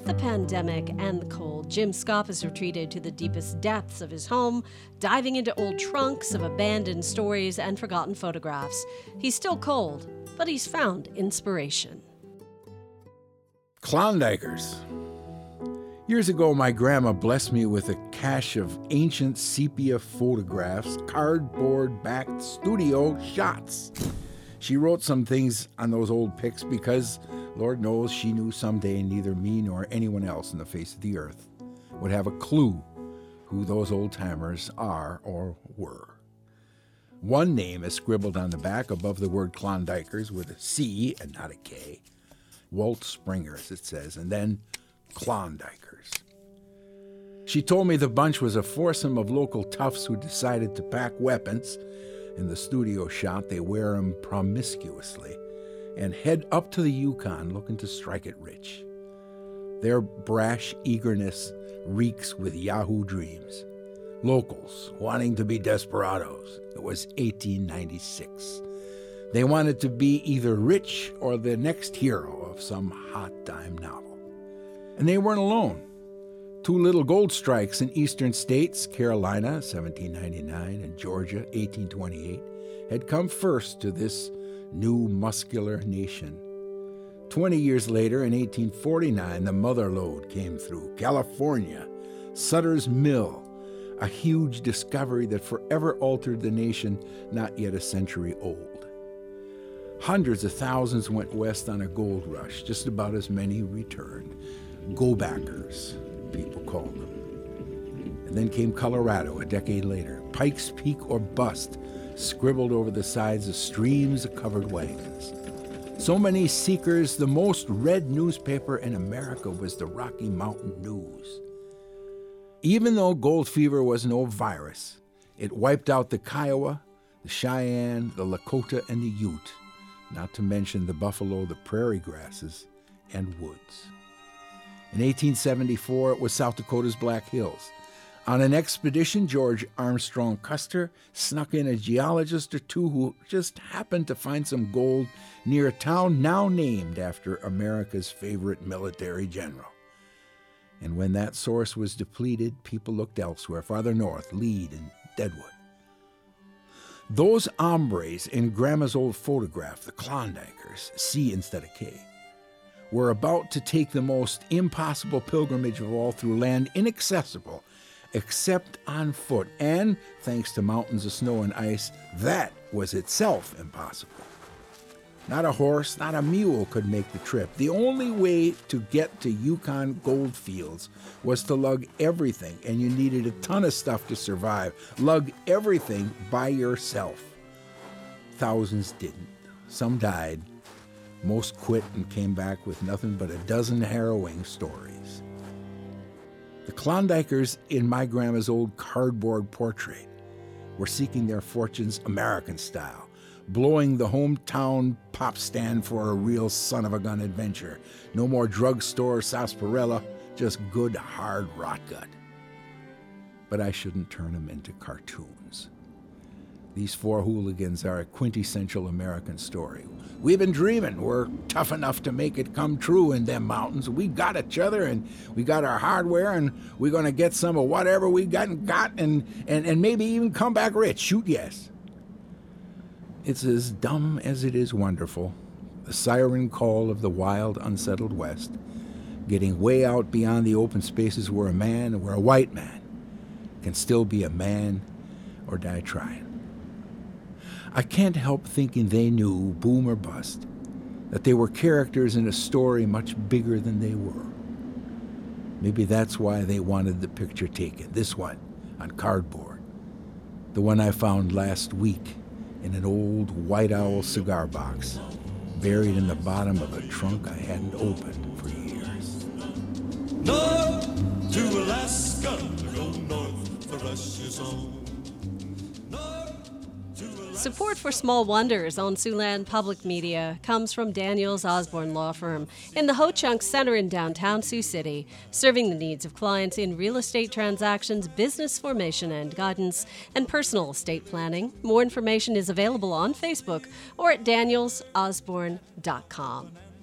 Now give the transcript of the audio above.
the pandemic and the cold, Jim Skopp has retreated to the deepest depths of his home, diving into old trunks of abandoned stories and forgotten photographs. He's still cold, but he's found inspiration. Klondikers. Years ago, my grandma blessed me with a cache of ancient sepia photographs, cardboard-backed studio shots. She wrote some things on those old pics because, Lord knows, she knew someday neither me nor anyone else on the face of the earth would have a clue who those old-timers are or were. One name is scribbled on the back above the word Klondikers with a C and not a K. Walt Springers, it says, and then Klondikers. She told me the bunch was a foursome of local toughs who decided to pack weapons. In the studio shot, they wear them promiscuously and head up to the Yukon looking to strike it rich. Their brash eagerness reeks with Yahoo dreams. Locals wanting to be desperados. It was 1896. They wanted to be either rich or the next hero of some hot dime novel. And they weren't alone. Two little gold strikes in eastern states, Carolina, 1799, and Georgia, 1828, had come first to this new muscular nation. 20 years later, in 1849, the mother lode came through. California, Sutter's Mill, a huge discovery that forever altered the nation not yet a century old. Hundreds of thousands went west on a gold rush, just about as many returned. Go-backers, people called them. And then came Colorado a decade later. Pikes Peak or bust, scribbled over the sides of streams of covered wagons. So many seekers, the most read newspaper in America was the Rocky Mountain News. Even though gold fever was no virus, it wiped out the Kiowa, the Cheyenne, the Lakota, and the Ute, not to mention the buffalo, the prairie grasses, and woods. In 1874, it was South Dakota's Black Hills. On an expedition, George Armstrong Custer snuck in a geologist or two who just happened to find some gold near a town now named after America's favorite military general. And when that source was depleted, people looked elsewhere, farther north, Lead and Deadwood. Those hombres in Grandma's old photograph, the Klondikers, C instead of K, were about to take the most impossible pilgrimage of all through land inaccessible, except on foot. And, thanks to mountains of snow and ice, that was itself impossible. Not a horse, not a mule could make the trip. The only way to get to Yukon gold fields was to lug everything, and you needed a ton of stuff to survive. Lug everything by yourself. Thousands didn't. Some died. Most quit and came back with nothing but a dozen harrowing stories. The Klondikers in my grandma's old cardboard portrait were seeking their fortunes American style, blowing the hometown pop stand for a real son-of-a-gun adventure. No more drugstore sarsaparilla, just good, hard rot gut. But I shouldn't turn them into cartoons. These four hooligans are a quintessential American story. We've been dreaming. We're tough enough to make it come true in them mountains. We got each other, and we got our hardware, and we're going to get some of whatever we got and maybe even come back rich. Shoot yes. It's as dumb as it is wonderful. The siren call of the wild, unsettled West, getting way out beyond the open spaces where a white man, can still be a man or die trying. I can't help thinking they knew, boom or bust, that they were characters in a story much bigger than they were. Maybe that's why they wanted the picture taken, this one, on cardboard, the one I found last week in an old White Owl cigar box, buried in the bottom of a trunk I hadn't opened for years. North to Alaska, go north, the rush is on. Support for Small Wonders on Siouxland Public Media comes from Daniels Osborne Law Firm in the Ho-Chunk Center in downtown Sioux City, serving the needs of clients in real estate transactions, business formation and guidance, and personal estate planning. More information is available on Facebook or at danielsosborne.com.